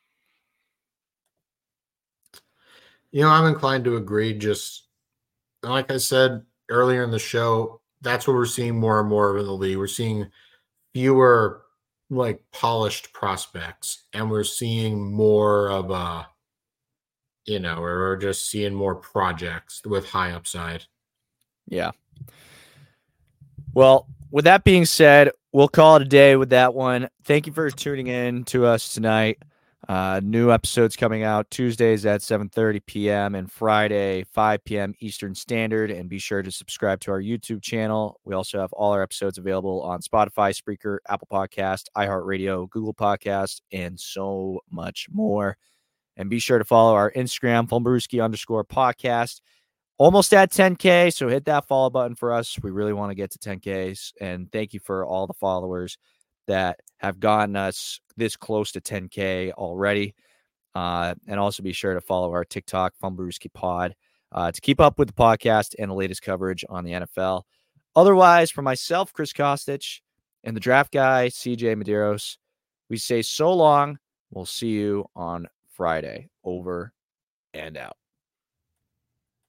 I'm inclined to agree. Just like I said earlier in the show, that's what we're seeing more and more in the league. We're seeing fewer like polished prospects, and we're seeing more of we're just seeing more projects with high upside. Yeah. Well, with that being said, we'll call it a day with that one. Thank you for tuning in to us tonight. New episodes coming out Tuesdays at 7:30 p.m. and Friday 5 p.m. Eastern Standard. And be sure to subscribe to our YouTube channel. We also have all our episodes available on Spotify, Spreaker, Apple Podcast, iHeartRadio, Google Podcast, and so much more. And be sure to follow our Instagram, _podcast. Almost at 10K, so hit that follow button for us. We really want to get to 10Ks, and thank you for all the followers that have gotten us this close to 10K already. And also be sure to follow our TikTok, Fumblerooski Pod, to keep up with the podcast and the latest coverage on the NFL. Otherwise, for myself, Chris Kostic, and the draft guy, CJ Medeiros, we say so long. We'll see you on Friday. Over and out.